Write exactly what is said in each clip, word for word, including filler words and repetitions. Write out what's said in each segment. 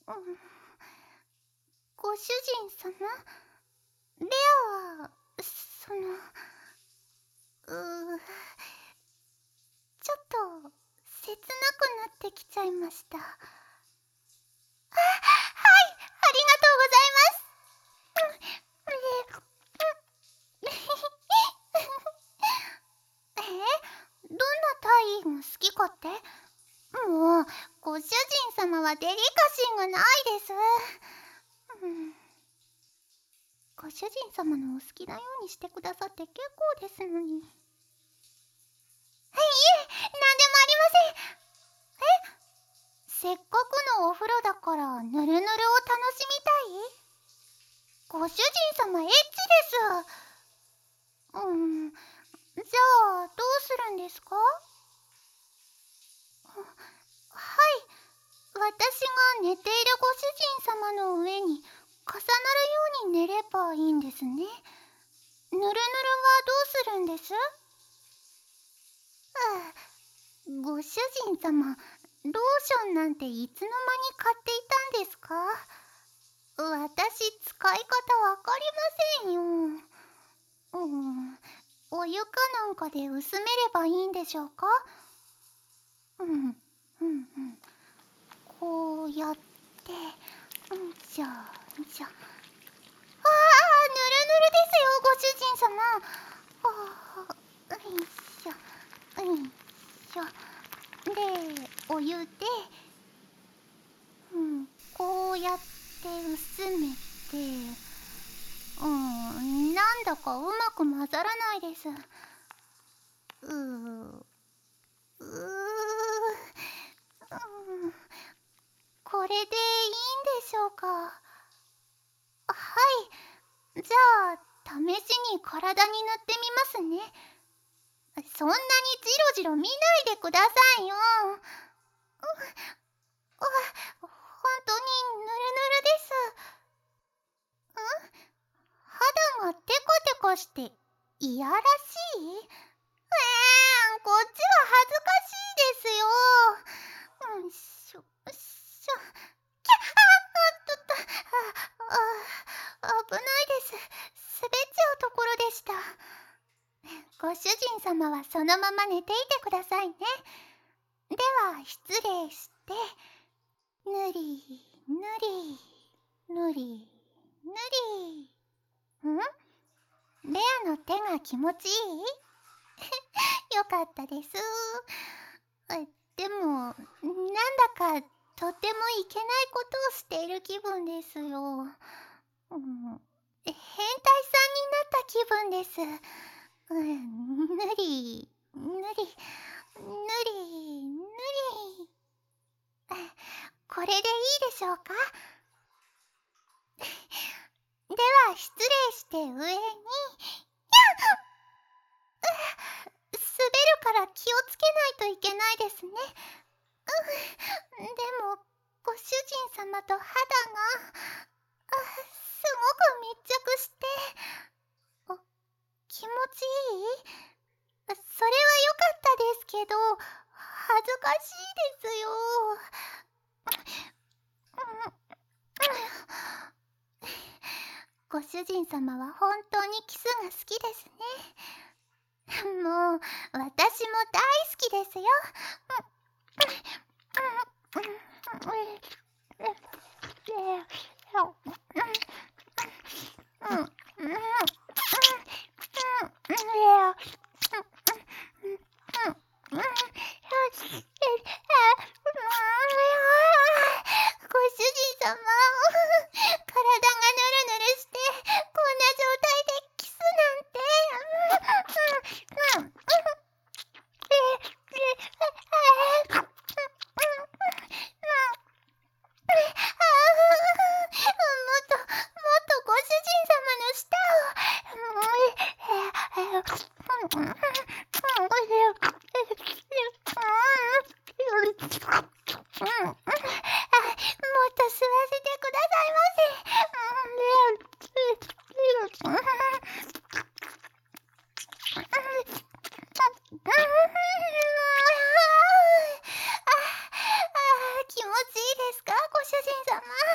ん、ご主人様、レアは、その、うー、ちょっと、切なくなってきちゃいました。あ、はい、ありがとうございます。え、どんな体位が好きかって？もう、ご主人様はデリカシーがないです。うん、ご主人様のお好きなようにしてくださって結構ですのに。いえ、なんでもありません。え、せっかくのお風呂だからぬるぬるを楽しみたい？ご主人様エッチです。うん、じゃあどうするんですか？はい、私が寝ているご主人様の上に重なるように寝ればいいんですね。ぬるぬるはどうするんです？うん、ご主人様、ローションなんていつの間に買っていたんですか？私、使い方わかりませんよ。うん、お湯かなんかで薄めればいいんでしょうか？うん、うん、うん。こうやって、うんじゃ、んじゃ。ああ、ぬるぬるですよ、ご主人様。ああ、よいしょ、よいしょ。で、お湯で、うん、こうやって薄めて、うん、なんだかうまく混ざらないです。うー、うー、うん、これでいいんでしょうか？はい、じゃあ、試しに体に塗ってみますね。そんなにジロジロ見ないでくださいよ。うん、あ、本当にぬるぬるです。ん？肌がテカテカしていやらしい？えー、こっちは恥ずかしいですよ。うん、しょ、しょ、きゃ、あ、あっとっと、あ、あ、危ないです。滑っちゃうところでした。ご主人様はそのまま寝ていてくださいね。では、失礼して、ぬり、ぬり、ぬり、ぬり。ん？レアの手が気持ちいい？よかったです。え、でも、なんだかとてもいけないことをしている気分ですよ。うん、変態さんになった気分です。うん、ぬり、ぬり、ぬり、ぬり。これでいいでしょうか？では失礼して上に、滑るから気をつけないといけないですね。うん、でも、ご主人様と肌が、あ、すごく密着して、あ、気持ちいい？それは良かったですけど、恥ずかしいですよ。ご主人様は本当にキスが好きですね。もう、私も大好きですよ。ご主人様、体がヌルヌルして、こんな状態でキスなんて。もっと、もっとご主人様の舌を。もっと吸わせてくださいませ。ああ、気持ちいいですか、ご主人様？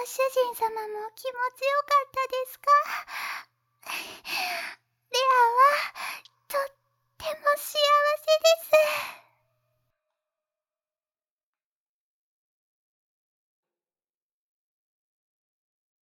主人様も気持ちよかったですか？